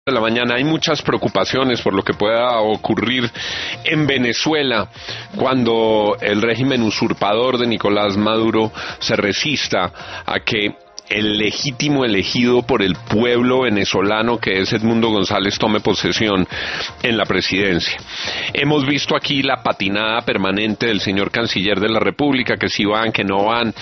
de la mañana. Hay muchas preocupaciones por lo que pueda ocurrir en Venezuela cuando el régimen usurpador de Nicolás Maduro se resista a que el legítimo elegido por el pueblo venezolano, que es Edmundo González, tome posesión en la presidencia. Hemos visto aquí la patinada permanente del señor canciller de la República, que si van, que no va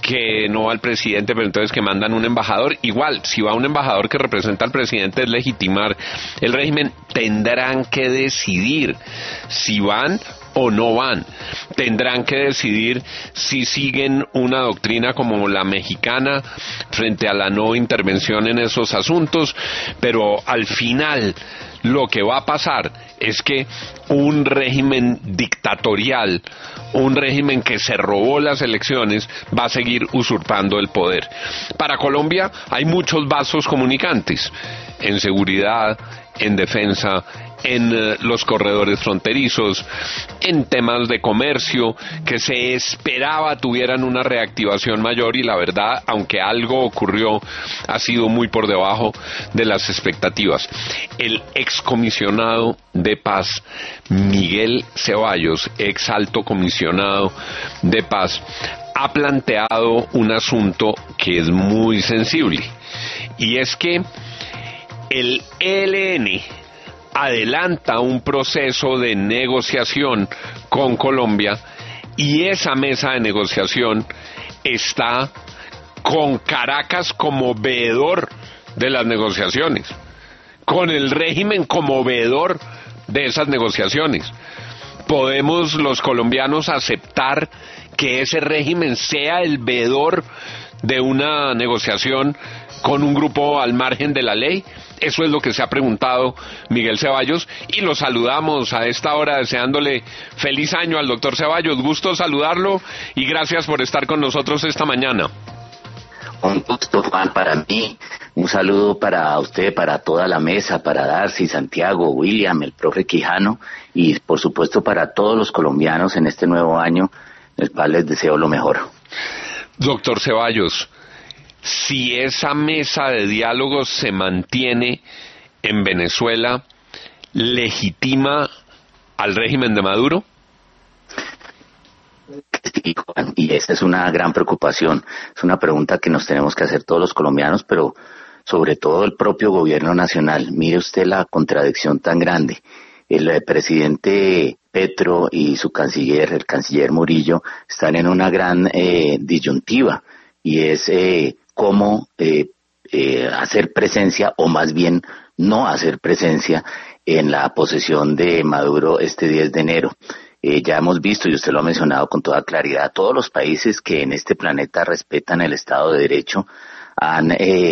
el presidente, pero entonces que mandan un embajador. Igual, si va un embajador que representa al presidente es legitimar el régimen. Tendrán que decidir si van o no van. Tendrán que decidir si siguen una doctrina como la mexicana frente a la no intervención en esos asuntos, pero al final lo que va a pasar es que un régimen dictatorial, un régimen que se robó las elecciones, va a seguir usurpando el poder. Para Colombia hay muchos vasos comunicantes, en seguridad, en defensa, en los corredores fronterizos, en temas de comercio, que se esperaba tuvieran una reactivación mayor, y la verdad, aunque algo ocurrió, ha sido muy por debajo de las expectativas. El excomisionado de paz, Miguel Ceballos, ex alto comisionado de paz, ha planteado un asunto que es muy sensible, y es que el ELN adelanta un proceso de negociación con Colombia, y esa mesa de negociación está con Caracas como veedor de las negociaciones, con el régimen como veedor de esas negociaciones. ¿Podemos los colombianos aceptar que ese régimen sea el veedor de una negociación con un grupo al margen de la ley? Eso es lo que se ha preguntado Miguel Ceballos, y lo saludamos a esta hora deseándole feliz año al doctor Ceballos. Gusto saludarlo y gracias por estar con nosotros esta mañana. Un gusto, Juan, para mí. Un saludo para usted, para toda la mesa, para Darcy, Santiago, William, el profe Quijano, y por supuesto para todos los colombianos en este nuevo año, el cual les deseo lo mejor. Doctor Ceballos, si esa mesa de diálogos se mantiene en Venezuela, ¿legitima al régimen de Maduro? Sí, Juan, y esa es una gran preocupación. Es una pregunta que nos tenemos que hacer todos los colombianos, pero sobre todo el propio gobierno nacional. Mire usted la contradicción tan grande. El presidente Petro y su canciller, el canciller Murillo, están en una gran disyuntiva, y es cómo hacer presencia, o más bien no hacer presencia, en la posesión de Maduro este 10 de enero. Ya hemos visto, y usted lo ha mencionado con toda claridad, todos los países que en este planeta respetan el Estado de Derecho han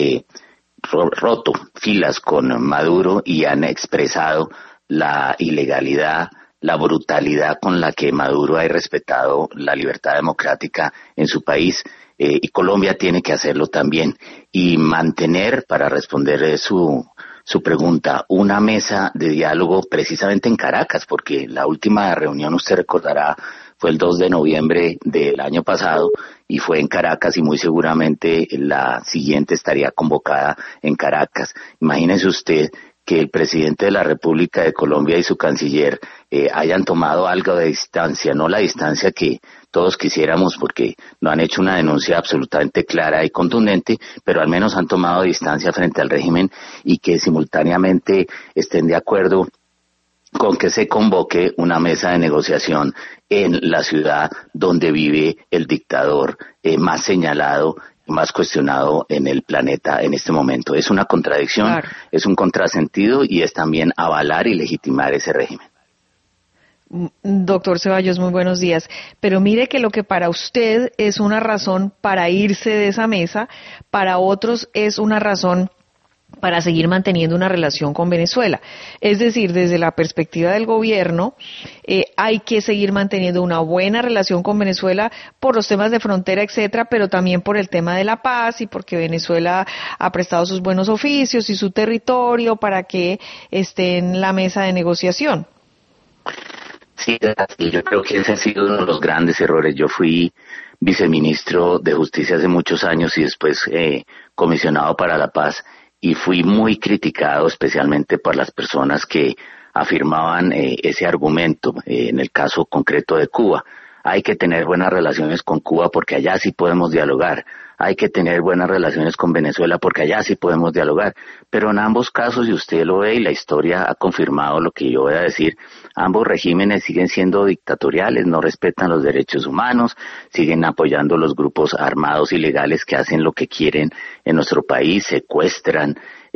roto filas con Maduro y han expresado la ilegalidad, la brutalidad con la que Maduro ha respetado la libertad democrática en su país. Y Colombia tiene que hacerlo también, y mantener, para responder su pregunta, una mesa de diálogo precisamente en Caracas, porque la última reunión, usted recordará, fue el 2 de noviembre del año pasado, y fue en Caracas, y muy seguramente la siguiente estaría convocada en Caracas. Imagínese usted que el presidente de la República de Colombia y su canciller hayan tomado algo de distancia, no la distancia que todos quisiéramos, porque no han hecho una denuncia absolutamente clara y contundente, pero al menos han tomado distancia frente al régimen, y que simultáneamente estén de acuerdo con que se convoque una mesa de negociación en la ciudad donde vive el dictador más señalado, más cuestionado en el planeta en este momento. Es una contradicción, claro. Es un contrasentido, y es también avalar y legitimar ese régimen. Doctor Ceballos, muy buenos días. Pero mire que lo que para usted es una razón para irse de esa mesa, para otros es una razón para seguir manteniendo una relación con Venezuela. Es decir, desde la perspectiva del gobierno, hay que seguir manteniendo una buena relación con Venezuela por los temas de frontera, etcétera, pero también por el tema de la paz, y porque Venezuela ha prestado sus buenos oficios y su territorio para que esté en la mesa de negociación. Sí, yo creo que ese ha sido uno de los grandes errores. Yo fui viceministro de Justicia hace muchos años, y después comisionado para la paz, y fui muy criticado especialmente por las personas que afirmaban ese argumento, en el caso concreto de Cuba. Hay que tener buenas relaciones con Cuba porque allá sí podemos dialogar. Hay que tener buenas relaciones con Venezuela porque allá sí podemos dialogar. Pero en ambos casos, y usted lo ve y la historia ha confirmado lo que yo voy a decir, ambos regímenes siguen siendo dictatoriales, no respetan los derechos humanos, siguen apoyando los grupos armados ilegales que hacen lo que quieren en nuestro país, secuestran,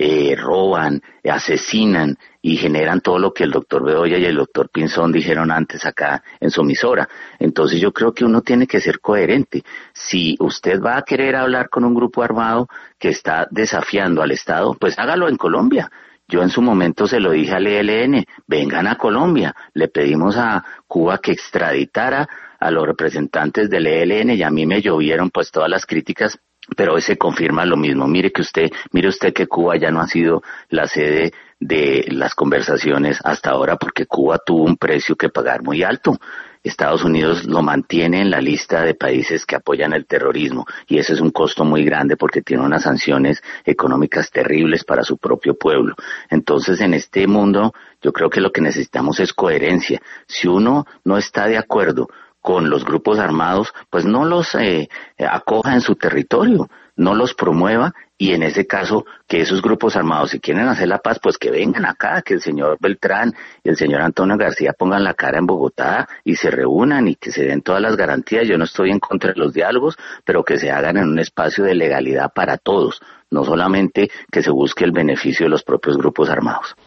roban, asesinan y generan todo lo que el doctor Bedoya y el doctor Pinzón dijeron antes acá en su emisora. Entonces yo creo que uno tiene que ser coherente. Si usted va a querer hablar con un grupo armado que está desafiando al Estado, pues hágalo en Colombia. Yo en su momento se lo dije al ELN, vengan a Colombia, le pedimos a Cuba que extraditara a los representantes del ELN y a mí me llovieron pues todas las críticas, pero hoy se confirma lo mismo. Mire usted que Cuba ya no ha sido la sede de las conversaciones hasta ahora porque Cuba tuvo un precio que pagar muy alto. Estados Unidos lo mantiene en la lista de países que apoyan el terrorismo y eso es un costo muy grande porque tiene unas sanciones económicas terribles para su propio pueblo. Entonces en este mundo yo creo que lo que necesitamos es coherencia. Si uno no está de acuerdo con los grupos armados, pues no los acoja en su territorio, no los promueva y en ese caso que esos grupos armados si quieren hacer la paz, pues que vengan acá, que el señor Beltrán y el señor Antonio García pongan la cara en Bogotá y se reúnan y que se den todas las garantías. Yo no estoy en contra de los diálogos, pero que se hagan en un espacio de legalidad para todos, no solamente que se busque el beneficio de los propios grupos armados.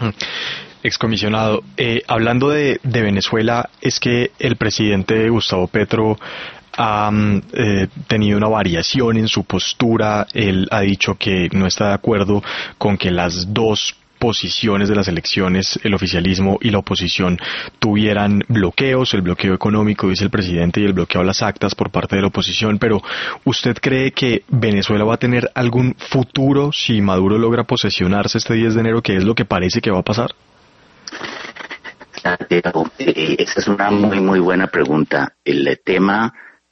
Excomisionado, hablando de Venezuela, es que el presidente Gustavo Petro ha tenido una variación en su postura. Él ha dicho que no está de acuerdo con que las dos posiciones de las elecciones, el oficialismo y la oposición, tuvieran bloqueos, el bloqueo económico, dice el presidente, y el bloqueo a las actas por parte de la oposición. Pero ¿usted cree que Venezuela va a tener algún futuro si Maduro logra posesionarse este 10 de enero, que es lo que parece que va a pasar? Esa es una muy buena pregunta. El tema,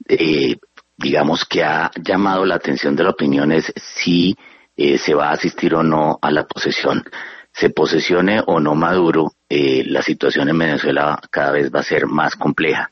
digamos que ha llamado la atención de la opinión es si se va a asistir o no a la posesión. Se posesione o no Maduro, la situación en Venezuela cada vez va a ser más compleja.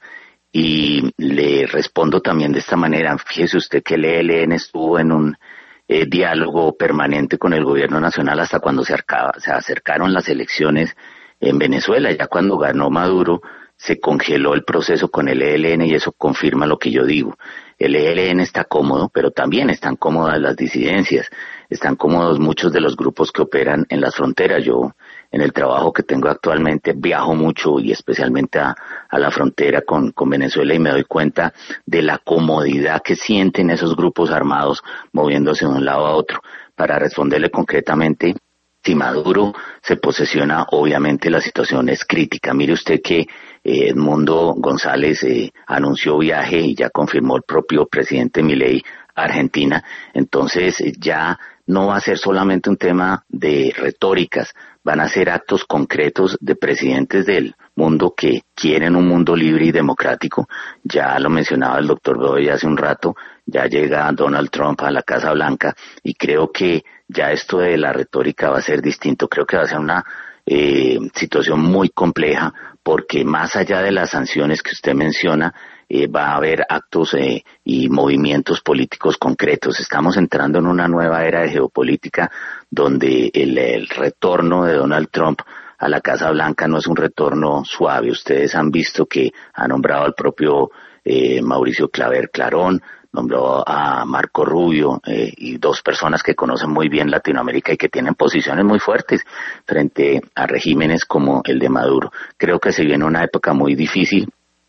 Y le respondo también de esta manera. Fíjese usted que el ELN estuvo en un diálogo permanente con el gobierno nacional hasta cuando se acercaron las elecciones en Venezuela. Ya cuando ganó Maduro se congeló el proceso con el ELN y eso confirma lo que yo digo. El ELN está cómodo, pero también están cómodas las disidencias, están cómodos muchos de los grupos que operan en las fronteras. Yo en el trabajo que tengo actualmente viajo mucho y especialmente a la frontera con Venezuela y me doy cuenta de la comodidad que sienten esos grupos armados moviéndose de un lado a otro. Para responderle concretamente, si Maduro se posesiona, obviamente la situación es crítica. Mire usted que Edmundo González anunció viaje y ya confirmó el propio presidente Milei a Argentina. Entonces ya no va a ser solamente un tema de retóricas, van a ser actos concretos de presidentes del mundo que quieren un mundo libre y democrático. Ya lo mencionaba el doctor Bedoya hace un rato, ya llega Donald Trump a la Casa Blanca y creo que ya esto de la retórica va a ser distinto. Creo que va a ser una situación muy compleja porque más allá de las sanciones que usted menciona, va a haber actos y movimientos políticos concretos. Estamos entrando en una nueva era de geopolítica donde el retorno de Donald Trump a la Casa Blanca no es un retorno suave. Ustedes han visto que ha nombrado al propio Mauricio Claver Clarón, nombró a Marco Rubio y dos personas que conocen muy bien Latinoamérica y que tienen posiciones muy fuertes frente a regímenes como el de Maduro. Creo que se viene una época muy difícil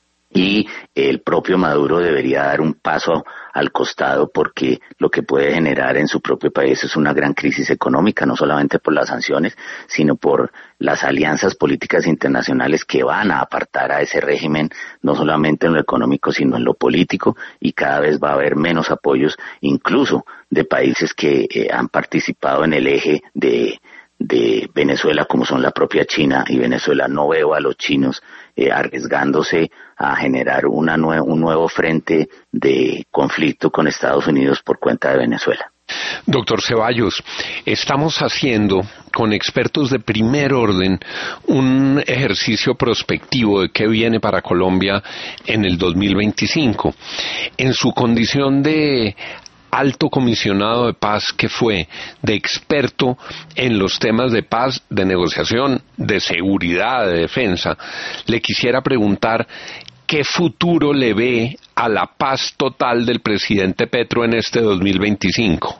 y el propio Maduro debería dar un paso al costado porque lo que puede generar en su propio país es una gran crisis económica, no solamente por las sanciones, sino por las alianzas políticas internacionales que van a apartar a ese régimen, no solamente en lo económico, sino en lo político, y cada vez va a haber menos apoyos, incluso de países que han participado en el eje de Venezuela, como son la propia China y Venezuela. No veo a los chinos arriesgándose a generar un nuevo frente de conflicto con Estados Unidos por cuenta de Venezuela. Doctor Ceballos, estamos haciendo con expertos de primer orden un ejercicio prospectivo de qué viene para Colombia en el 2025. En su condición de alto comisionado de paz que fue, de experto en los temas de paz, de negociación, de seguridad, de defensa, le quisiera preguntar ¿qué futuro le ve a la paz total del presidente Petro en este 2025?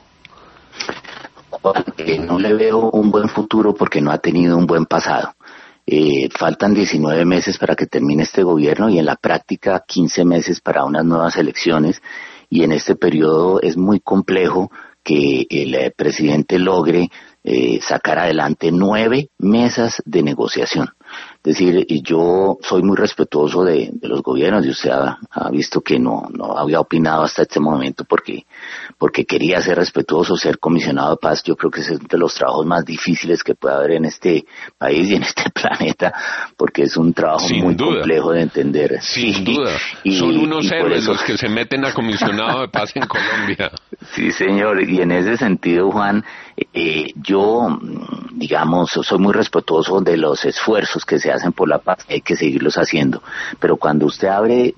No le veo un buen futuro porque no ha tenido un buen pasado. Faltan 19 meses para que termine este gobierno y en la práctica 15 meses para unas nuevas elecciones, y en este periodo es muy complejo que el presidente logre sacar adelante 9 mesas de negociación. Es decir, yo soy muy respetuoso de los gobiernos y usted ha visto que no había opinado hasta este momento porque quería ser respetuoso, ser comisionado de paz. Yo creo que ese es de los trabajos más difíciles que puede haber en este país y en este planeta, porque es un trabajo muy complejo de entender. Sin duda. Son unos héroes los que se meten a comisionado de paz en Colombia. Sí, señor, y en ese sentido, Juan, yo, digamos, soy muy respetuoso de los esfuerzos que se hacen por la paz, hay que seguirlos haciendo, pero cuando usted abre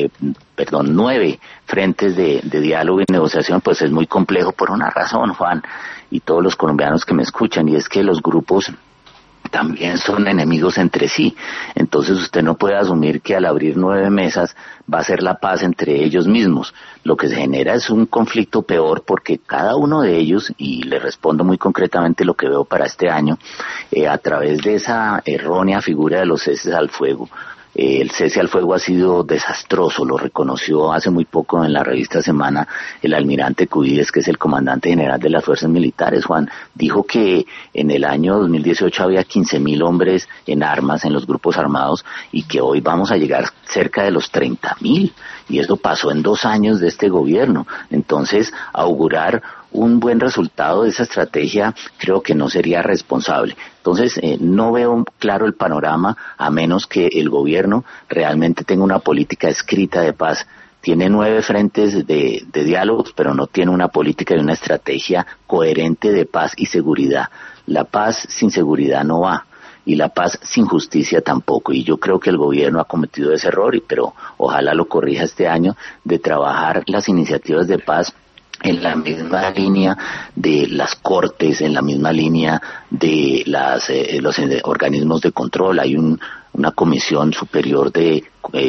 9 frentes de diálogo y negociación, pues es muy complejo por una razón, Juan, y todos los colombianos que me escuchan, y es que los grupos también son enemigos entre sí. Entonces usted no puede asumir que al abrir 9 mesas va a ser la paz entre ellos mismos. Lo que se genera es un conflicto peor porque cada uno de ellos, y le respondo muy concretamente lo que veo para este año, a través de esa errónea figura de los ceses al fuego, el cese al fuego ha sido desastroso, lo reconoció hace muy poco en la revista Semana el almirante Cubides, que es el comandante general de las fuerzas militares, Juan. Dijo que en el año 2018 había 15.000 hombres en armas en los grupos armados y que hoy vamos a llegar cerca de los 30.000, y eso pasó en 2 años de este gobierno. Entonces, augurar un buen resultado de esa estrategia creo que no sería responsable. Entonces no veo claro el panorama a menos que el gobierno realmente tenga una política escrita de paz. Tiene 9 frentes de diálogos, pero no tiene una política y una estrategia coherente de paz y seguridad. La paz sin seguridad no va, y la paz sin justicia tampoco, y yo creo que el gobierno ha cometido ese error, pero ojalá lo corrija este año, de trabajar las iniciativas de paz en la misma línea de las cortes, en la misma línea de los organismos de control. Hay una comisión superior de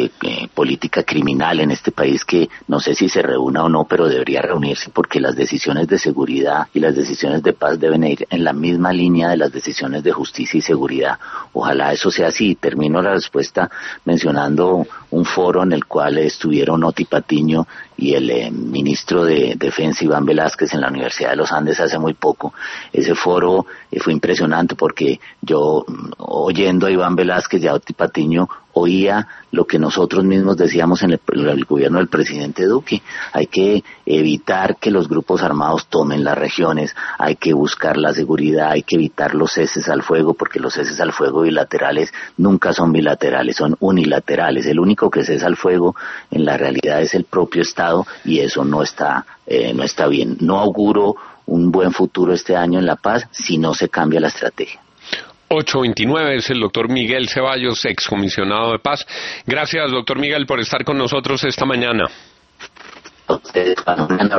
política criminal en este país que no sé si se reúna o no, pero debería reunirse porque las decisiones de seguridad y las decisiones de paz deben ir en la misma línea de las decisiones de justicia y seguridad. Ojalá eso sea así. Termino la respuesta mencionando un foro en el cual estuvieron Oti Patiño y el ministro de Defensa Iván Velázquez en la Universidad de los Andes hace muy poco. Ese foro fue impresionante porque yo, oyendo a Iván Velázquez y a Oti Patiño, oía lo que nosotros mismos decíamos en el gobierno del presidente Duque. Hay que evitar que los grupos armados tomen las regiones, hay que buscar la seguridad, hay que evitar los ceses al fuego, porque los ceses al fuego bilaterales nunca son bilaterales, son unilaterales. El único que cesa al fuego en la realidad es el propio Estado, y eso no está bien. No auguro un buen futuro este año en la paz si no se cambia la estrategia. 8:29 es el doctor Miguel Ceballos, excomisionado de paz. Gracias, doctor Miguel, por estar con nosotros esta mañana. A ustedes,